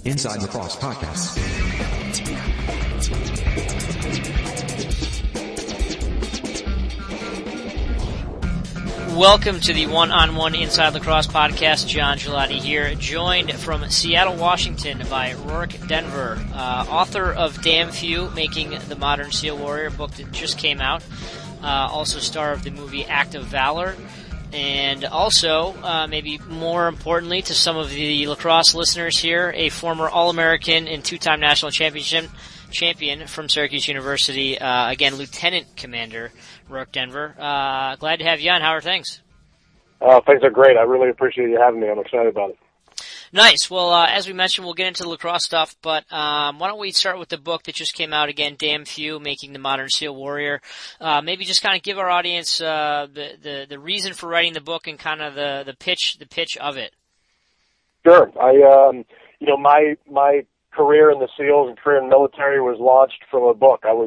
Inside Lacrosse Podcast. Welcome to the One-on-One Inside Lacrosse Podcast. John Gelati here, joined from Seattle, Washington by Rourke Denver, author of Damn Few, Making the Modern SEAL Warrior, book that just came out, also star of the movie Act of Valor, and also, maybe more importantly to some of the lacrosse listeners here, a former All-American and two-time national champion from Syracuse University, again, Lieutenant Commander Rourke Denver. Glad to have you on. How are things? Things are great. I really appreciate you having me. I'm excited about it. Nice. Well, as we mentioned, we'll get into the lacrosse stuff, but why don't we start with the book that just came out again, Damn Few, Making the Modern SEAL Warrior. Maybe just kind of give our audience the reason for writing the book and kind of the pitch of it. Sure. My career in the SEALs and career in the military was launched from a book. I was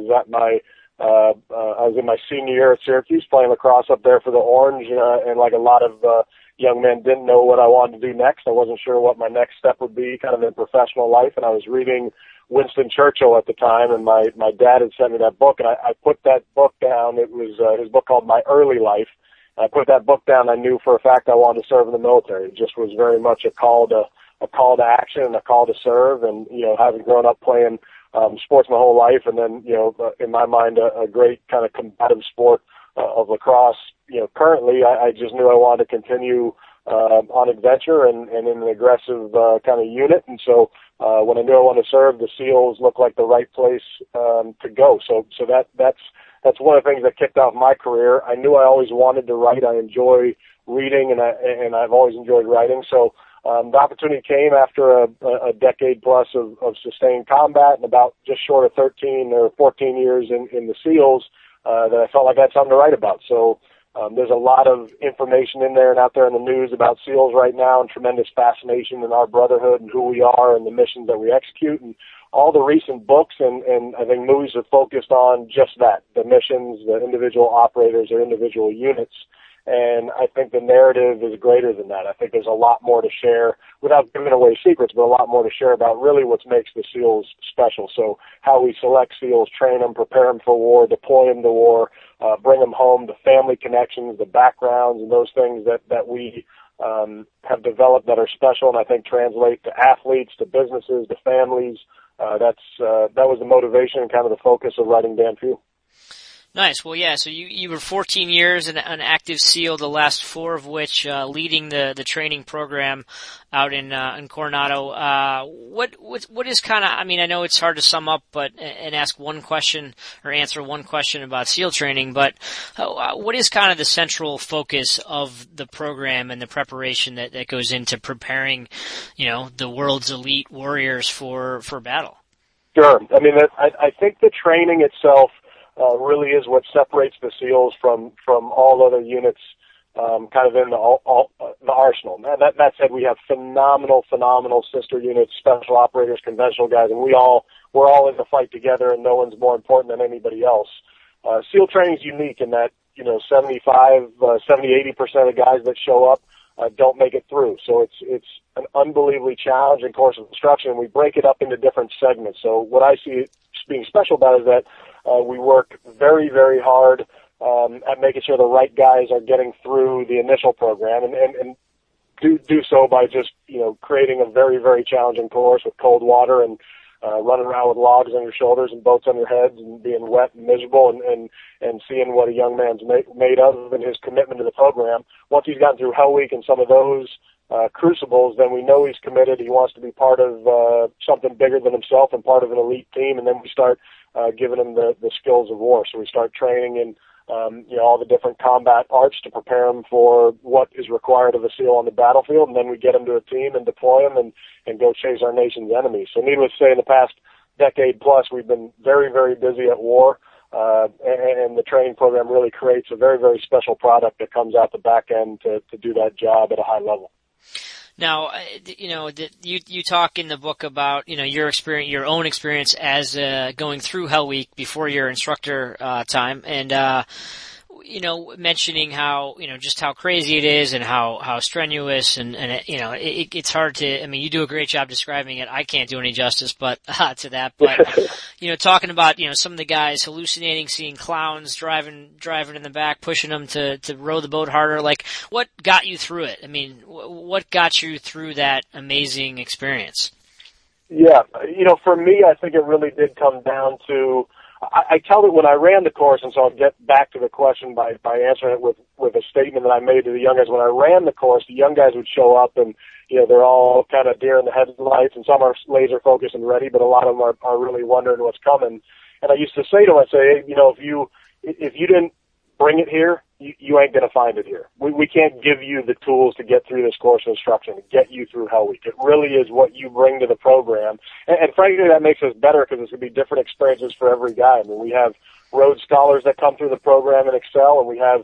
in my senior year at Syracuse playing lacrosse up there for the Orange, and like a lot of young men, didn't know what I wanted to do next. I wasn't sure what my next step would be kind of in professional life, and I was reading Winston Churchill at the time, and my dad had sent me that book, and I put that book down. It was his book called My Early Life. I put that book down. I knew for a fact I wanted to serve in the military. It just was very much a call to action and a call to serve, and having grown up playing sports my whole life, and then in my mind a great kind of combative sport of lacrosse. Currently I just knew I wanted to continue on adventure and in an aggressive kind of unit, and so when I knew I wanted to serve, the SEALs looked like the right place to go. So that's one of the things that kicked off my career. I knew I always wanted to write. I enjoy reading, and I've always enjoyed writing. So the opportunity came after a decade plus of sustained combat and about just short of 13 or 14 years in the SEALs that I felt like I had something to write about. So there's a lot of information in there and out there in the news about SEALs right now, and tremendous fascination in our brotherhood and who we are and the missions that we execute. And all the recent books and I think movies are focused on just that, the missions, the individual operators or individual units. And I think the narrative is greater than that. I think there's a lot more to share, without giving away secrets, but a lot more to share about really what makes the SEALs special. So how we select SEALs, train them, prepare them for war, deploy them to war, bring them home, the family connections, the backgrounds, and those things that we have developed that are special, and I think translate to athletes, to businesses, to families. That was the motivation and kind of the focus of writing Damn Few. Nice. Well, yeah, so you were 14 years an active SEAL, the last 4 of which leading the training program out in Coronado. What is kind of, I mean, I know it's hard to sum up and ask one question or answer one question about SEAL training, but what is kind of the central focus of the program and the preparation that goes into preparing, the world's elite warriors for battle? Sure. I mean, I think the training itself really is what separates the SEALs from all other units, kind of in the arsenal. That said, we have phenomenal sister units, special operators, conventional guys, and we're all in the fight together, and no one's more important than anybody else. SEAL training is unique in that 70-80% of the guys that show up don't make it through. So it's an unbelievably challenging course of instruction. We break it up into different segments. So what I see being special about it is that we work very, very hard at making sure the right guys are getting through the initial program, and do so by just creating a very, very challenging course with cold water and running around with logs on your shoulders and boats on your heads and being wet and miserable and seeing what a young man's made of and his commitment to the program. Once he's gotten through Hell Week and some of those crucibles, then we know he's committed. He wants to be part of something bigger than himself and part of an elite team, and then we start giving him the skills of war. So we start training in all the different combat arts to prepare him for what is required of a SEAL on the battlefield, and then we get him to a team and deploy him and go chase our nation's enemies. So needless to say, in the past decade plus, we've been very, very busy at war, and the training program really creates a very, very special product that comes out the back end to do that job at a high level. Now, you talk in the book about, your experience, your own experience as going through Hell Week before your instructor time, and mentioning how, just how crazy it is and how strenuous and it's hard to, you do a great job describing it. I can't do any justice, but, to that. But, talking about, some of the guys hallucinating, seeing clowns driving in the back, pushing them to row the boat harder. Like, what got you through it? What got you through that amazing experience? Yeah. For me, I think it really did come down to, I tell it when I ran the course, and so I'll get back to the question by answering it with a statement that I made to the young guys. When I ran the course, the young guys would show up and, they're all kind of deer in the headlights, and some are laser focused and ready, but a lot of them are really wondering what's coming. And I used to say to them, hey, if you didn't bring it here, you ain't going to find it here. We can't give you the tools to get through this course of instruction, to get you through Hell Week. It really is what you bring to the program. And frankly, that makes us better because it's going to be different experiences for every guy. We have Rhodes Scholars that come through the program and excel, and we have,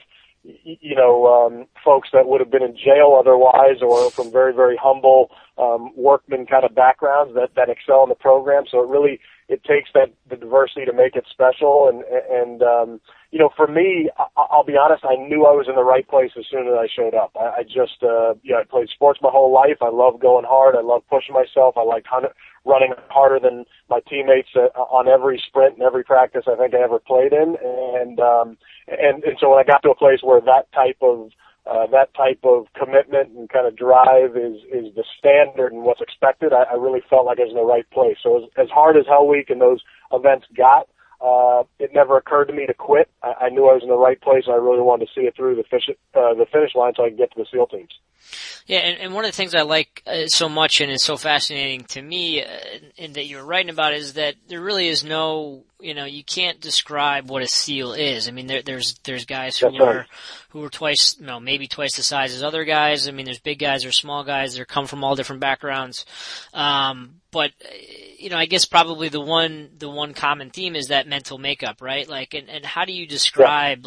folks that would have been in jail otherwise or from very, very humble workman kind of backgrounds that excel in the program. So it takes the diversity to make it special. And for me, I'll be honest, I knew I was in the right place as soon as I showed up. I played sports my whole life. I love going hard. I love pushing myself. I like running harder than my teammates on every sprint and every practice I think I ever played in. And so when I got to a place where that type of commitment and kind of drive is the standard and what's expected, I really felt like I was in the right place. So as hard as Hell Week and those events got, it never occurred to me to quit. I knew I was in the right place, and I really wanted to see it through the finish line so I could get to the SEAL teams. Yeah, and one of the things I like so much and is so fascinating to me and that you're writing about is that there really is no, you can't describe what a SEAL is. There's guys who are twice, maybe twice the size as other guys. There's big guys or small guys that come from all different backgrounds. But I guess probably the one common theme is that mental makeup, right? And how do you describe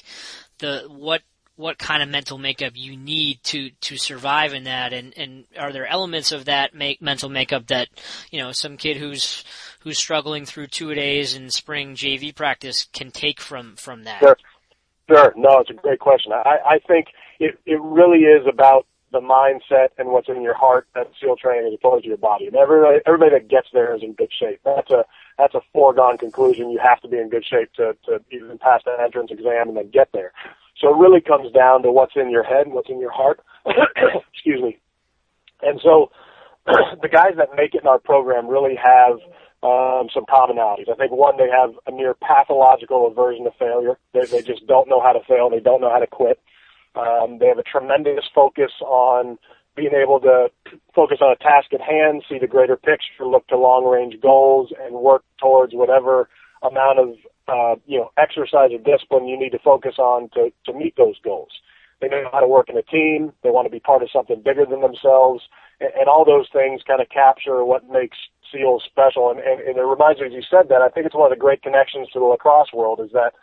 what kind of mental makeup you need to survive in that, and are there elements of that mental makeup that some kid who's struggling through 2-a-days in spring JV practice can take from that? Sure. No, it's a great question. I think it really is about the mindset and what's in your heart at SEAL training as opposed to your body. And everybody that gets there is in good shape. That's a foregone conclusion. You have to be in good shape to even pass that entrance exam and then get there. So it really comes down to what's in your head and what's in your heart. Excuse me. And so the guys that make it in our program really have some commonalities. I think, one, they have a near pathological aversion to failure. They just don't know how to fail. They don't know how to quit. They have a tremendous focus on being able to focus on a task at hand, see the greater picture, look to long-range goals, and work towards whatever amount of exercise or discipline you need to focus on to meet those goals. They know how to work in a team. They want to be part of something bigger than themselves. And all those things kind of capture what makes SEALs special. And it reminds me, as you said that, I think it's one of the great connections to the lacrosse world is that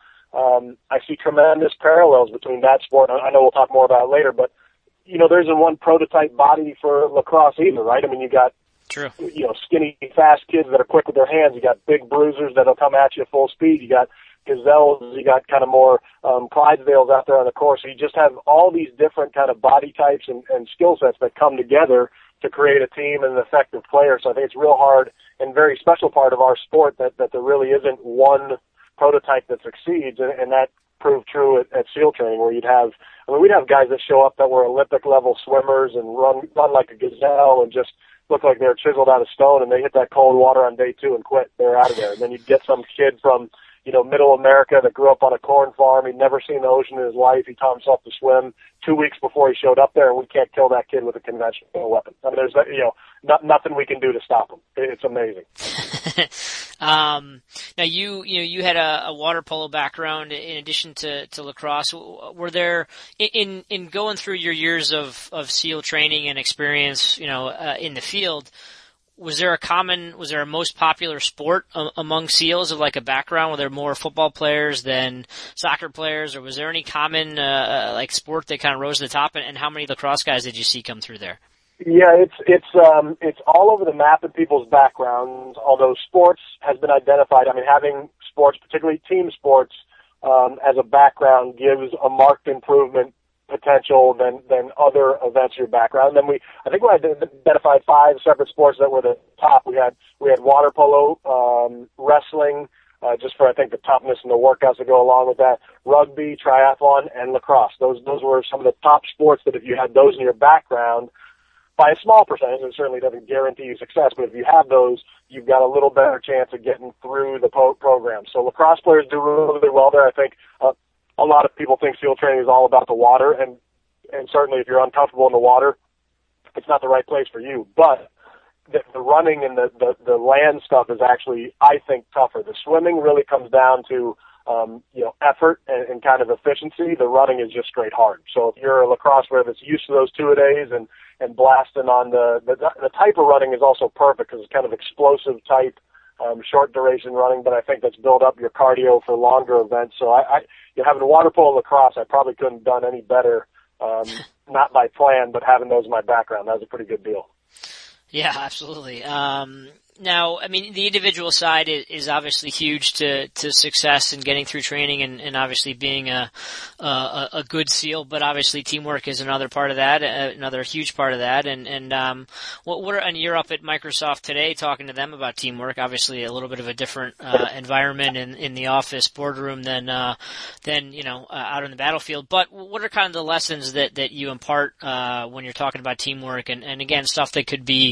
I see tremendous parallels between that sport. I know we'll talk more about it later, but, there isn't one prototype body for lacrosse either, right? You got True. Skinny, fast kids that are quick with their hands. You got big bruisers that'll come at you full speed. You got gazelles. You got kind of more Clydesdales out there on the course. So you just have all these different kind of body types and skill sets that come together to create a team and an effective player. So I think it's real hard and very special part of our sport that there really isn't one prototype that succeeds, and that proved true at SEAL training, where we'd have guys that show up that were Olympic level swimmers and run like a gazelle and just look like they're chiseled out of stone, and they hit that cold water on day 2 and quit. They're out of there. And then you'd get some kid from, middle America that grew up on a corn farm. He'd never seen the ocean in his life. He taught himself to swim 2 weeks before he showed up there, and we can't kill that kid with a conventional weapon. There's, nothing we can do to stop him. It's amazing. Now you had a water polo background in addition to lacrosse. Were there, in going through your years of SEAL training and experience, in the field, was there a most popular sport among SEALs of like a background? Were there more football players than soccer players, or was there any common sport that kind of rose to the top? And how many lacrosse guys did you see come through there? Yeah, it's all over the map in people's backgrounds. Although sports has been identified, having sports, particularly team sports, as a background gives a marked improvement potential than other events in your background. And then I think we identified 5 separate sports that were the top. We had water polo, wrestling, just for, I think, the toughness and the workouts that go along with that, rugby, triathlon, and lacrosse. Those were some of the top sports that if you had those in your background, by a small percentage, it certainly doesn't guarantee you success, but if you have those, you've got a little better chance of getting through the program. So lacrosse players do really well there. I think a lot of people think SEAL training is all about the water, and certainly if you're uncomfortable in the water, it's not the right place for you. But the running and the land stuff is actually, I think, tougher. The swimming really comes down to effort and kind of efficiency. The running is just straight hard. So if you're a lacrosse player that's used to those two-a-days and blasting on the type of running is also perfect because it's kind of explosive type, short duration running, but I think that's built up your cardio for longer events. So having water polo and lacrosse, I probably couldn't have done any better, not by plan, but having those in my background. That was a pretty good deal. Yeah, absolutely. Now, I mean, the individual side is obviously huge to success in getting through training and obviously being a good SEAL, but obviously teamwork is another part of that, another huge part of that. And you're up at Microsoft today talking to them about teamwork, obviously a little bit of a different environment in the office boardroom than out in the battlefield. But what are kind of the lessons that you impart when you're talking about teamwork and again, stuff that could be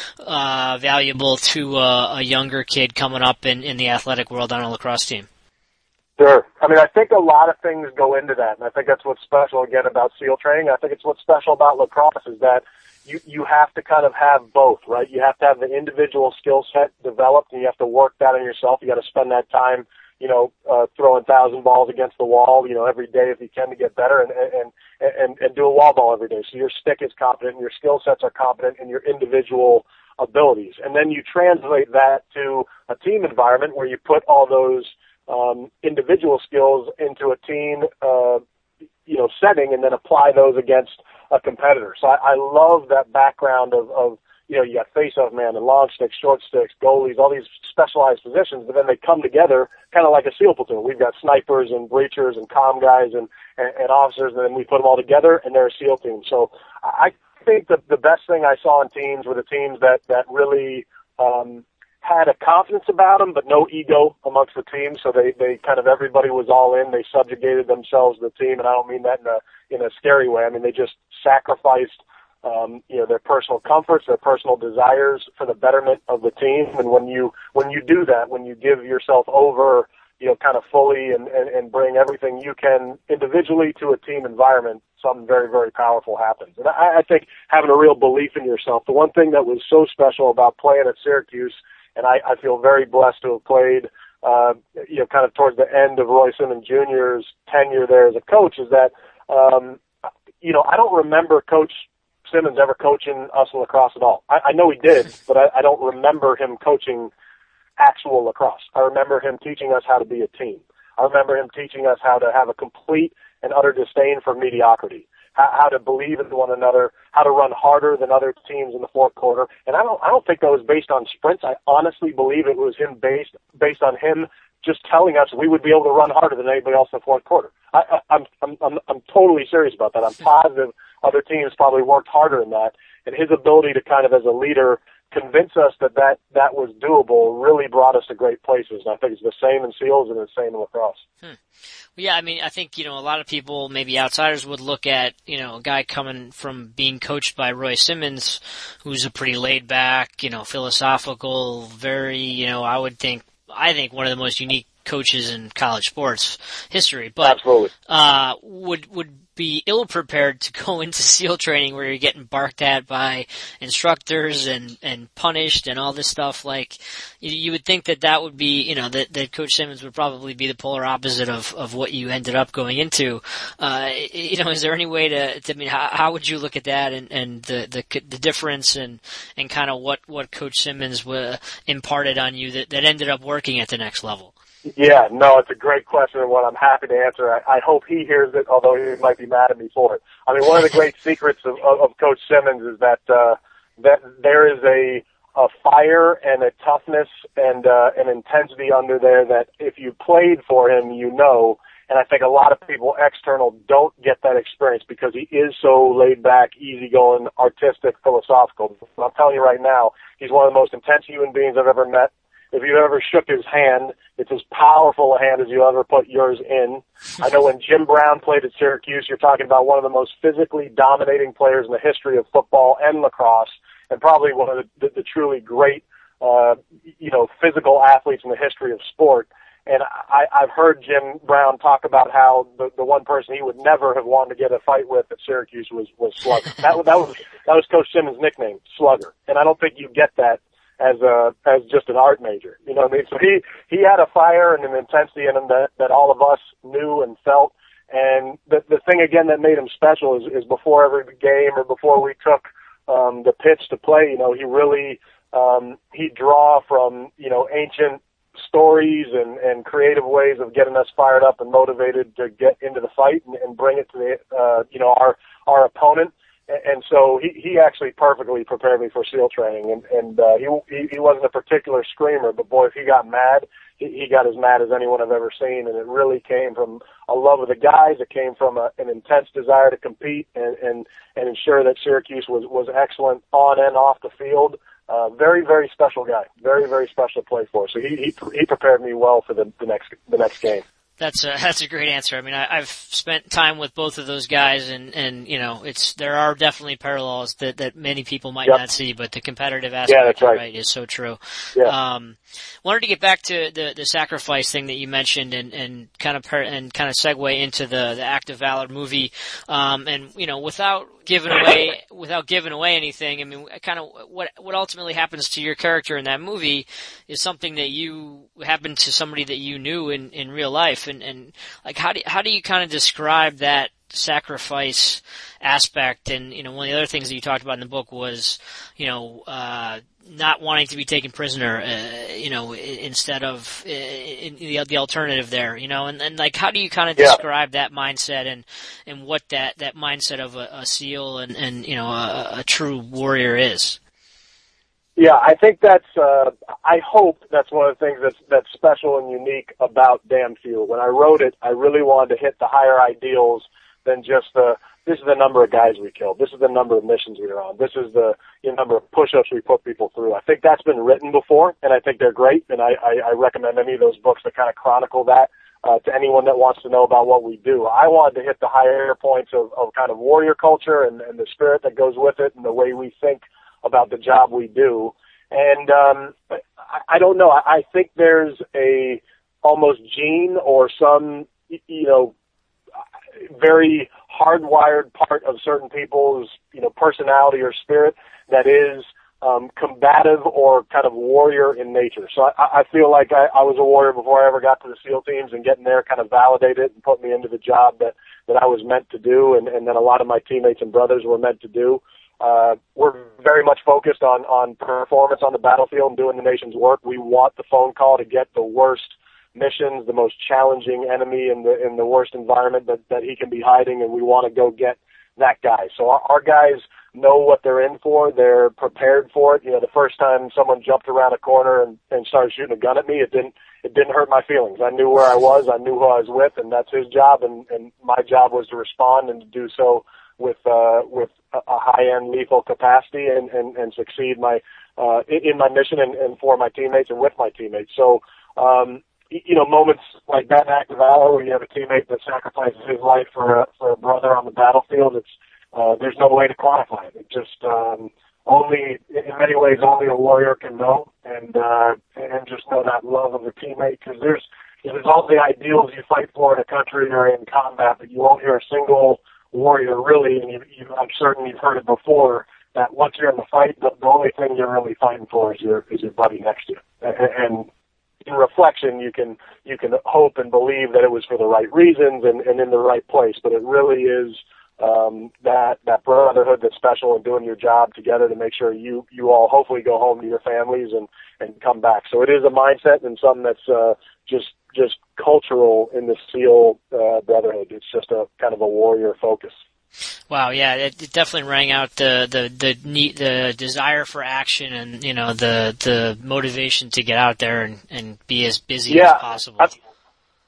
valuable to a younger kid coming up in the athletic world on a lacrosse team? Sure. I mean, I think a lot of things go into that, and I think that's what's special, again, about SEAL training. I think it's what's special about lacrosse is that you have to kind of have both, right? You have to have the individual skill set developed, and you have to work that on yourself. You got to spend that time, throwing 1,000 balls against the wall, every day if you can to get better, and do a wall ball every day. So your stick is competent, and your skill sets are competent, and your individual abilities. And then you translate that to a team environment where you put all those individual skills into a team, setting and then apply those against a competitor. So I love that background of you got face-off man and long sticks, short sticks, goalies, all these specialized positions, but then they come together kind of like a SEAL platoon. We've got snipers and breachers and comm guys and officers, and then we put them all together and they're a SEAL team. So I think the best thing I saw in teams were the teams that really had a confidence about them, but no ego amongst the team. So they kind of, everybody was all in. They subjugated themselves to the team, and I don't mean that in a scary way. I mean, they just sacrificed their personal comforts, their personal desires for the betterment of the team. And when you do that, when you give yourself over, kind of fully and bring everything you can individually to a team environment, something very, very powerful happens. And I think having a real belief in yourself, the one thing that was so special about playing at Syracuse, and I feel very blessed to have played, kind of towards the end of Roy Simmons Jr.'s tenure there as a coach, is that, I don't remember Coach Simmons ever coaching us in lacrosse at all. I know he did, but I don't remember him coaching actual lacrosse. I remember him teaching us how to be a team. I remember him teaching us how to have a complete and utter disdain for mediocrity, how to believe in one another, how to run harder than other teams in the fourth quarter. And I don't think that was based on sprints. I honestly believe it was him based on him just telling us we would be able to run harder than anybody else in the fourth quarter. I'm totally serious about that. I'm positive other teams probably worked harder than that. And his ability to kind of, as a leader, convince us that was doable really brought us to great places. And I think it's the same in SEALs and the same in lacrosse. Yeah, I mean, I think, a lot of people, maybe outsiders, would look at, a guy coming from being coached by Roy Simmons, who's a pretty laid back, philosophical, very, I think one of the most unique coaches in college sports history, but absolutely. Would be ill prepared to go into SEAL training where you're getting barked at by instructors and punished and all this stuff. Like, you would think that would be, that Coach Simmons would probably be the polar opposite of what you ended up going into. Is there any way to how would you look at that and the difference and kind of what Coach Simmons imparted on you that ended up working at the next level? Yeah, no, it's a great question and one I'm happy to answer. I hope he hears it, although he might be mad at me for it. I mean, one of the great secrets of Coach Simmons is that there is a fire and a toughness and an intensity under there that if you played for him, And I think a lot of people external don't get that experience because he is so laid back, easygoing, artistic, philosophical. I'm telling you right now, he's one of the most intense human beings I've ever met. If you ever shook his hand, it's as powerful a hand as you'll ever put yours in. I know when Jim Brown played at Syracuse, you're talking about one of the most physically dominating players in the history of football and lacrosse, and probably one of the truly great, physical athletes in the history of sport. And I've heard Jim Brown talk about how the one person he would never have wanted to get a fight with at Syracuse was Slugger. That was Coach Simmons' nickname, Slugger. And I don't think you get that as just an art major. You know what I mean? So he had a fire and an intensity in him that all of us knew and felt. And the thing again that made him special is before every game or before we took the pitch to play, he really he'd draw from, ancient stories and creative ways of getting us fired up and motivated to get into the fight and bring it to the our opponent. And so he actually perfectly prepared me for SEAL training. And he wasn't a particular screamer, but boy, if he got mad, he got as mad as anyone I've ever seen. And it really came from a love of the guys. It came from an intense desire to compete and ensure that Syracuse was excellent on and off the field. Very, very special guy. Very, very special to play for. So he prepared me well for the next game. That's a great answer. I mean, I've spent time with both of those guys, and there are definitely parallels that many people might not see, but the competitive aspect, right, is so true. Yeah. Wanted to get back to the sacrifice thing that you mentioned, and kind of segue into the Act of Valor movie, without giving away anything. I mean, kind of what ultimately happens to your character in that movie is something that happened to somebody that you knew in real life, and like how do you kind of describe that sacrifice aspect? And one of the other things that you talked about in the book was not wanting to be taken prisoner, instead of the alternative there, and like how do you kind of describe that mindset and what that mindset of a SEAL and a true warrior is? Yeah, I think that's, I hope that's one of the things that's special and unique about Damn Few. When I wrote it, I really wanted to hit the higher ideals than just this is the number of guys we killed. This is the number of missions we were on. This is the number of push-ups we put people through. I think that's been written before, and I think they're great, and I recommend any of those books that kind of chronicle that to anyone that wants to know about what we do. I wanted to hit the higher points of kind of warrior culture and the spirit that goes with it and the way we think about the job we do. And I don't know. I think there's a almost gene or some, very hardwired part of certain people's, personality or spirit that is combative or kind of warrior in nature. So I feel like I was a warrior before I ever got to the SEAL teams, and getting there kind of validated and put me into the job that I was meant to do and that a lot of my teammates and brothers were meant to do. We're very much focused on performance on the battlefield and doing the nation's work. We want the phone call to get the worst missions, the most challenging enemy in the worst environment that he can be hiding, and we want to go get that guy. So our guys know what they're in for. They're prepared for it. The first time someone jumped around a corner and started shooting a gun at me, it didn't hurt my feelings. I knew where I was. I knew who I was with, and that's his job. And my job was to respond and to do so with a high-end lethal capacity and succeed in my mission and for my teammates and with my teammates. So, moments like that Act of Valor where you have a teammate that sacrifices his life for a brother on the battlefield, there's no way to quantify it. It just, in many ways, only a warrior can know and just know that love of a teammate, because there's all the ideals you fight for in a country or in combat, but you won't hear a single warrior really, and I'm certain you've heard it before, that once you're in the fight, the only thing you're really fighting for is your buddy next to you. And in reflection, you can hope and believe that it was for the right reasons and in the right place, but it really is that brotherhood that's special in doing your job together to make sure you all hopefully go home to your families and come back. So it is a mindset and something that's just cultural in the SEAL brotherhood. It's just a kind of a warrior focus. Wow, yeah, it definitely rang out the desire for action and the motivation to get out there and be as busy as possible.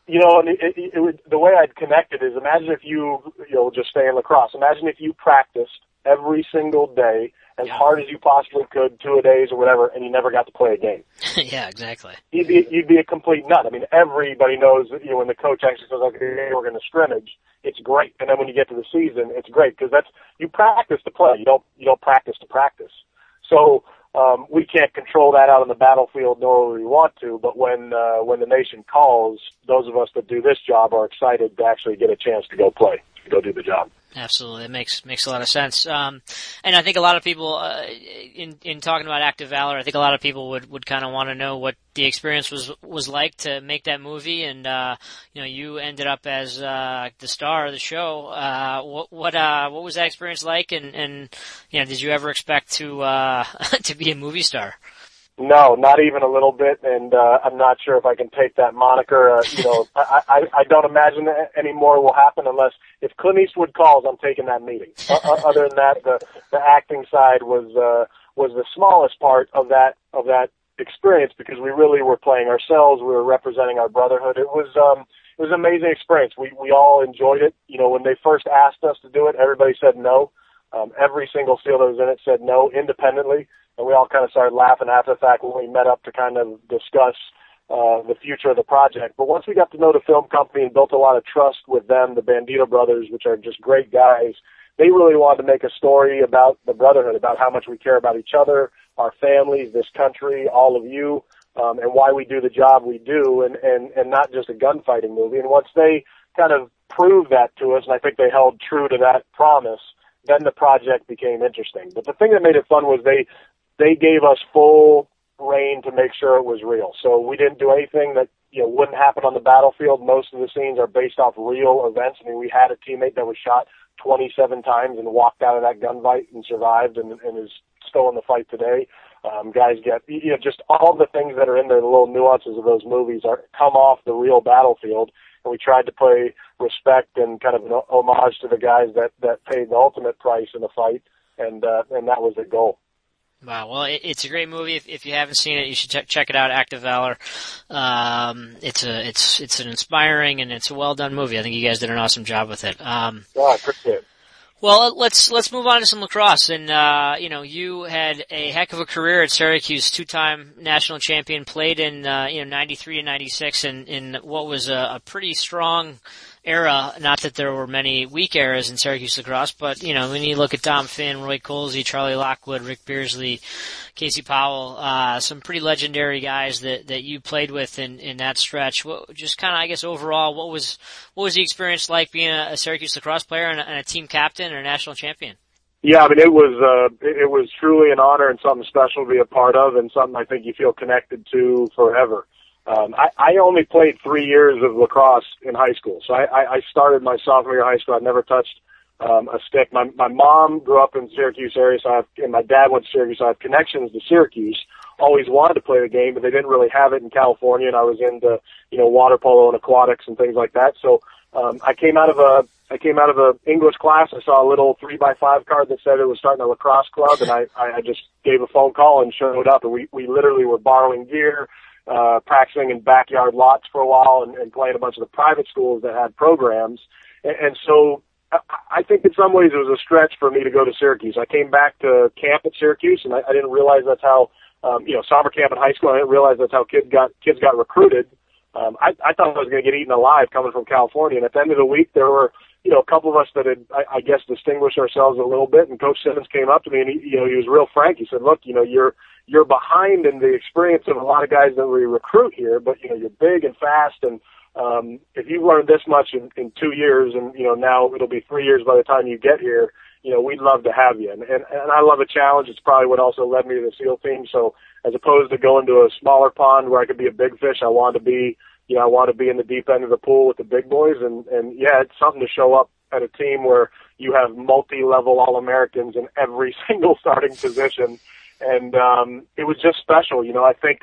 And it would, the way I'd connect it is, imagine if just stay in lacrosse. Imagine if you practiced every single day as hard as you possibly could, 2 a days or whatever, and you never got to play a game. Yeah, exactly. You'd be a complete nut. I mean, everybody knows that, when the coach actually says, okay, we're going to scrimmage, it's great. And then when you get to the season, it's great because you practice to play. You don't practice to practice. So, we can't control that out on the battlefield, nor will we want to, but when the nation calls, those of us that do this job are excited to actually get a chance to go play, to go do the job. Absolutely. It makes a lot of sense. And I think a lot of people, in talking about Act of Valor, I think a lot of people would kind of want to know what the experience was like to make that movie. And, you ended up as, the star of the show. What was that experience like? And, did you ever expect to be a movie star? No, not even a little bit, and I'm not sure if I can take that moniker. I don't imagine any more will happen unless if Clint Eastwood calls, I'm taking that meeting. Other than that, the acting side was the smallest part of that experience because we really were playing ourselves. We were representing our brotherhood. It was an amazing experience. We all enjoyed it. When they first asked us to do it, everybody said no. Every single SEAL that was in it said no independently. And we all kind of started laughing after the fact when we met up to kind of discuss the future of the project. But once we got to know the film company and built a lot of trust with them, the Bandito brothers, which are just great guys, they really wanted to make a story about the brotherhood, about how much we care about each other, our families, this country, all of you, and why we do the job we do, and not just a gunfighting movie. And once they kind of proved that to us, and I think they held true to that promise, then the project became interesting. But the thing that made it fun was they gave us full reign to make sure it was real. So we didn't do anything that wouldn't happen on the battlefield. Most of the scenes are based off real events. I mean, we had a teammate that was shot 27 times and walked out of that gunfight and survived and is still in the fight today. Guys get just all the things that are in there, the little nuances of those movies come off the real battlefield. And we tried to pay respect and kind of an homage to the guys that paid the ultimate price in the fight, and that was the goal. Wow, well, it's a great movie. If you haven't seen it, you should check it out. Act of Valor. It's an inspiring and it's a well done movie. I think you guys did an awesome job with it. I appreciate it. Well, let's move on to some lacrosse. And you had a heck of a career at Syracuse, 2-time national champion, played in 93 and 96 in what was a pretty strong era. Not that there were many weak eras in Syracuse lacrosse, but when you look at Dom Finn, Roy Colsey, Charlie Lockwood, Rick Beersley, Casey Powell, some pretty legendary guys that you played with in that stretch. Just kind of, I guess, overall, what was the experience like being a Syracuse lacrosse player and a team captain or a national champion? Yeah, I mean, it was truly an honor and something special to be a part of, and something I think you feel connected to forever. I only played 3 years of lacrosse in high school, so I started my sophomore year of high school. I'd never touched a stick. My mom grew up in Syracuse area, and my dad went to Syracuse, so I have connections to Syracuse. Always wanted to play the game, but they didn't really have it in California, and I was into water polo and aquatics and things like that. So I came out of a English class. I saw a little 3x5 card that said it was starting a lacrosse club, and I just gave a phone call and showed up, and we literally were borrowing gear, practicing in backyard lots for a while and playing a bunch of the private schools that had programs. And so I think in some ways it was a stretch for me to go to Syracuse. I came back to camp at Syracuse, and I didn't realize that's how, summer camp in high school, I didn't realize that's how kids got recruited. I thought I was going to get eaten alive coming from California. And at the end of the week, there were, a couple of us that had, I guess, distinguished ourselves a little bit. And Coach Simmons came up to me and he was real frank. He said, look, you're behind in the experience of a lot of guys that we recruit here, but, you're big and fast. And, if you've learned this much in 2 years and, now it'll be 3 years by the time you get here, we'd love to have you. And I love a challenge. It's probably what also led me to the SEAL team. So as opposed to going to a smaller pond where I could be a big fish, I wanted to be, I want to be in the deep end of the pool with the big boys. And yeah, it's something to show up at a team where you have multi-level All-Americans in every single starting position. And, it was just special. I think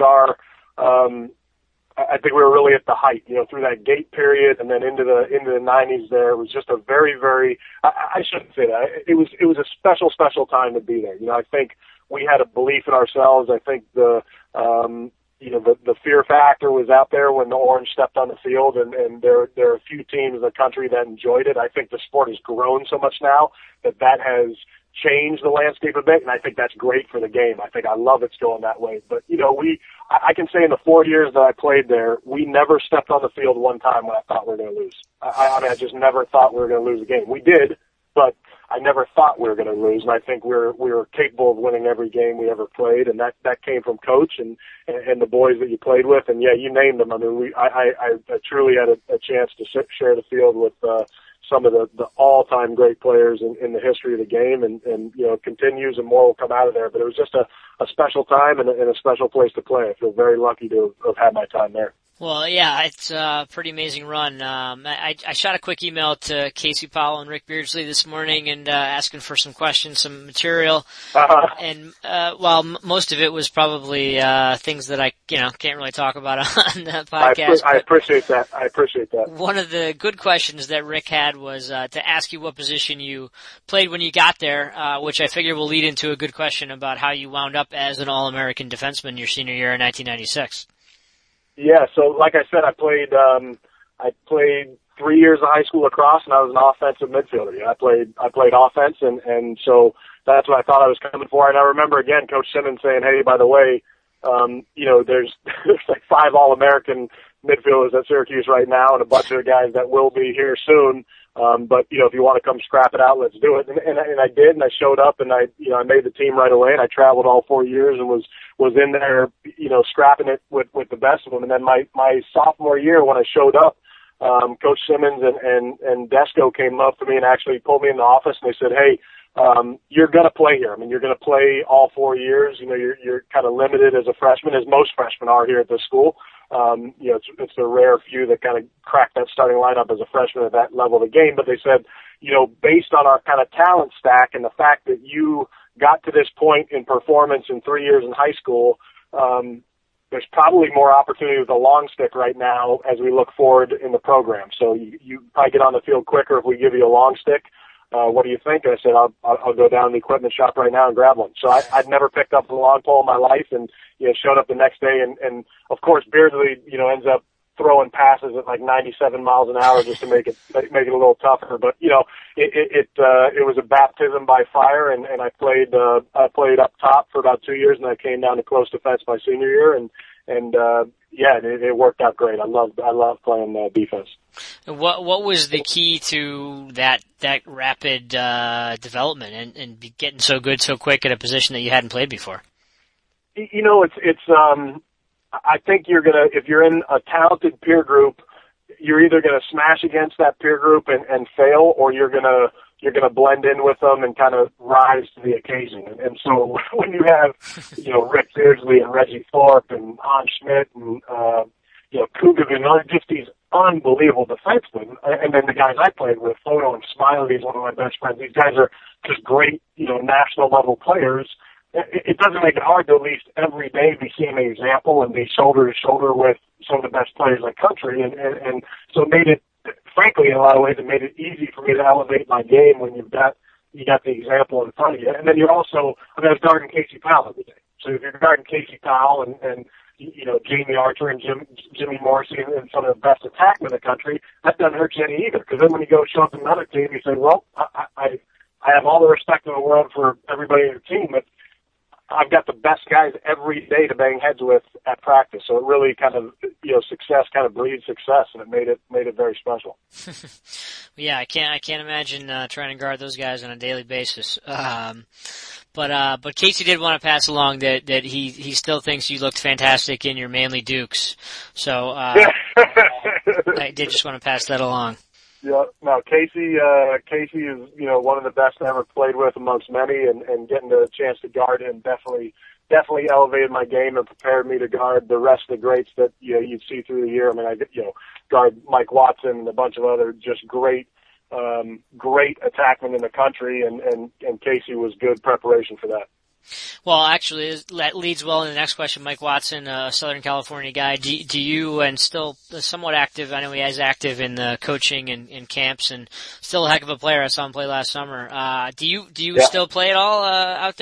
I think we were really at the height, through that gate period and then into the 90s there. It was just a very, very, I shouldn't say that. It was a special time to be there. I think we had a belief in ourselves. I think the fear factor was out there when the Orange stepped on the field, and there are a few teams in the country that enjoyed it. I think the sport has grown so much now that has changed the landscape a bit, and I think that's great for the game. I think I love it's going that way. But, I can say in the 4 years that I played there, we never stepped on the field one time when I thought we were going to lose. I just never thought we were going to lose a game. We did, but I never thought we were going to lose, and I think we were capable of winning every game we ever played, and that came from coach and the boys that you played with, and yeah, you named them. I mean, I truly had a chance to share the field with some of the all-time great players in the history of the game, and continues, and more will come out of there. But it was just a special time and a special place to play. I feel very lucky to have had my time there. Well, yeah, it's a pretty amazing run. I shot a quick email to Casey Powell and Rick Beardsley this morning and asking for some questions, some material. And while most of it was probably things that I can't really talk about on the podcast. I appreciate that. One of the good questions that Rick had was to ask you what position you played when you got there, which I figure will lead into a good question about how you wound up as an All-American defenseman your senior year in 1996. Yeah, so like I said, I played 3 years of high school lacrosse, and I was an offensive midfielder. I played offense, and so that's what I thought I was coming for. And I remember again Coach Simmons saying, "Hey, by the way, there's like 5 All-American midfielders at Syracuse right now, and a bunch of guys that will be here soon. But if you want to come scrap it out, let's do it." And I did, and I showed up, and I made the team right away, and I traveled all 4 years and was in there, scrapping it with the best of them. And then my sophomore year, when I showed up, Coach Simmons and Desko came up to me and actually pulled me in the office, and they said, "Hey, you're going to play here. I mean, you're going to play all 4 years. You're kind of limited as a freshman, as most freshmen are here at this school. It's a rare few that kind of crack that starting lineup as a freshman at that level of the game." But they said, based on our kind of talent stack and the fact that you got to this point in performance in 3 years in high school, there's probably more opportunity with the long stick right now as we look forward in the program. So you probably get on the field quicker if we give you a long stick. What do you think? I said, I'll go down to the equipment shop right now and grab one. So I'd never picked up a long pole in my life, and showed up the next day, and of course Beardsley ends up throwing passes at like 97 miles an hour just to make it a little tougher. But it was a baptism by fire, and I played up top for about 2 years, and I came down to close defense my senior year, and it worked out great. I love playing defense. What was the key to that rapid development and getting so good so quick at a position that you hadn't played before? I think if you're in a talented peer group, you're either gonna smash against that peer group and fail, or you're gonna blend in with them and kind of rise to the occasion. And so when you have, Rick Beardsley and Reggie Thorpe and Hans Schmidt and, Kugovin, just these unbelievable defensemen, and then the guys I played with, Photo and Smiley is one of my best friends. These guys are just great, national level players. It doesn't make it hard to at least every day be seeing an example and be shoulder to shoulder with some of the best players in the country. And so it made it, frankly, in a lot of ways, it made it easy for me to elevate my game when you got the example in front of you. And then you're also, I was guarding Casey Powell every day. So if you're guarding Casey Powell and Jamie Archer and Jimmy Morrissey and some of the best attackmen in the country, that doesn't hurt you any either. Because then when you go show up in another team, you say, well, I have all the respect in the world for everybody in the team, but I've got the best guys every day to bang heads with at practice. So it really kind of, success kind of breeds success, and it made it very special. Yeah, I can't imagine trying to guard those guys on a daily basis. But Casey did want to pass along that he still thinks you looked fantastic in your Manly Dukes. So I did just want to pass that along. Yeah, no, Casey is, one of the best I ever played with amongst many, and getting the chance to guard him definitely elevated my game and prepared me to guard the rest of the greats that, you'd see through the year. I mean, I guard Mike Watson and a bunch of other just great attackmen in the country, and Casey was good preparation for that. Well, actually, that leads well into the next question. Mike Watson, a Southern California guy, do you, and still somewhat active, I know he is active in the coaching and camps, and still a heck of a player. I saw him play last summer. Do you still play at all out there?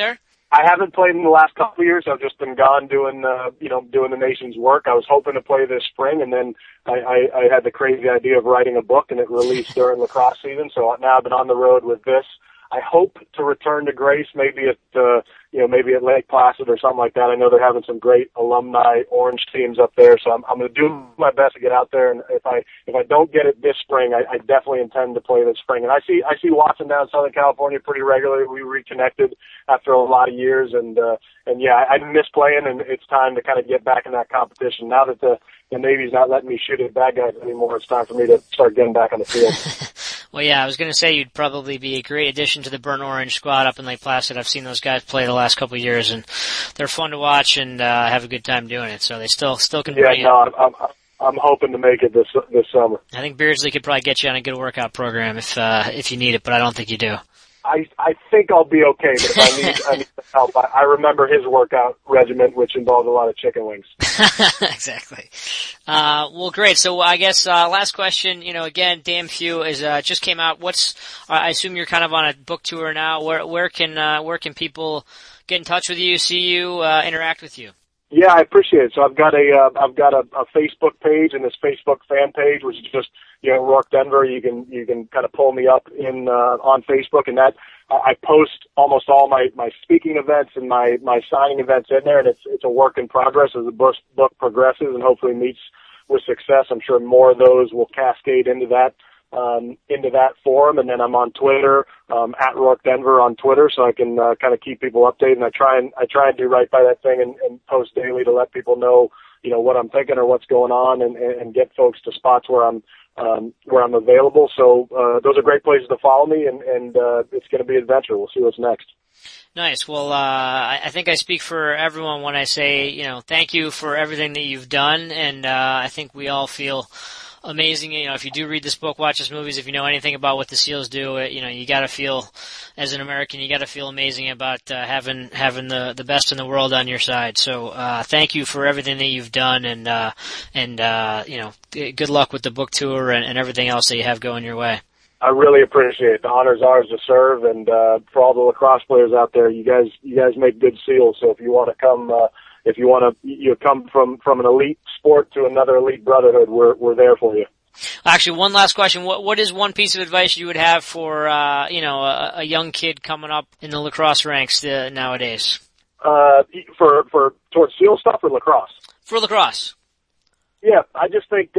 I haven't played in the last couple of years. I've just been gone doing the nation's work. I was hoping to play this spring, and then I had the crazy idea of writing a book, and it released during lacrosse season. So now I've been on the road with this. I hope to return to Grace, maybe at Lake Placid or something like that. I know they're having some great alumni Orange teams up there, so I'm going to do my best to get out there. And if I don't get it this spring, I definitely intend to play this spring. And I see Watson down in Southern California pretty regularly. We reconnected after a lot of years, and yeah, I miss playing, and it's time to kind of get back in that competition. Now that the Navy's not letting me shoot at bad guys anymore, it's time for me to start getting back on the field. Well, yeah, I was going to say you'd probably be a great addition to the Burnt Orange squad up in Lake Placid. I've seen those guys play the last couple of years, and they're fun to watch and have a good time doing it. So they still can bring it. Yeah, no, I'm hoping to make it this summer. I think Beardsley could probably get you on a good workout program if you need it, but I don't think you do. I think I'll be okay, but if I need some help, I remember his workout regimen, which involved a lot of chicken wings. Exactly. Well, great. So I guess last question. Again, Damn Few is just came out. I assume you're kind of on a book tour now. Where can people get in touch with you, see you, interact with you? Yeah, I appreciate it. So I've got a Facebook page, and this Facebook fan page, which is just Rourke Denver. You can kind of pull me up on Facebook, and that I post almost all my speaking events and my signing events in there, and it's a work in progress as the book progresses and hopefully meets with success. I'm sure more of those will cascade into that forum, and then I'm on Twitter, at Rourke Denver on Twitter, so I can kind of keep people updated. And I try and do right by that thing and post daily to let people know what I'm thinking or what's going on, and get folks to spots where I'm available. So those are great places to follow me, and it's going to be an adventure. We'll see what's next. Nice. Well, I think I speak for everyone when I say, thank you for everything that you've done, and I think we all feel amazing. If you do read this book, watch this movies, if you know anything about what the SEALs do, you gotta feel, as an American, you gotta feel amazing about having the best in the world on your side. So thank you for everything that you've done, and good luck with the book tour and everything else that you have going your way. I really appreciate it. The honor's ours to serve, and for all the lacrosse players out there, you guys make good SEALs. So if you want to come, come from an elite sport to another elite brotherhood, we're there for you. Actually, one last question. What is one piece of advice you would have for a young kid coming up in the lacrosse ranks nowadays? For towards SEAL stuff or lacrosse? For lacrosse. Yeah, I just think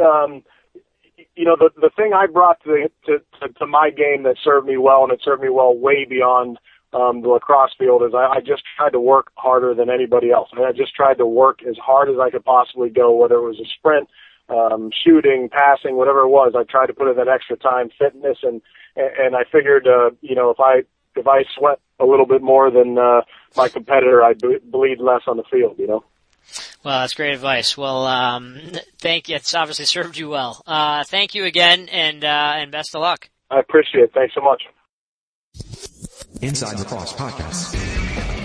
the thing I brought to my game that served me well, and it served me well way beyond the lacrosse field, is I just tried to work harder than anybody else. I just tried to work as hard as I could possibly go, whether it was a sprint, shooting, passing, whatever it was. I tried to put in that extra time, fitness, and I figured, if I sweat a little bit more than my competitor, I'd bleed less on the field. Well, that's great advice. Well, thank you. It's obviously served you well. Thank you again, and best of luck. I appreciate it. Thanks so much. Inside Lacrosse Podcast.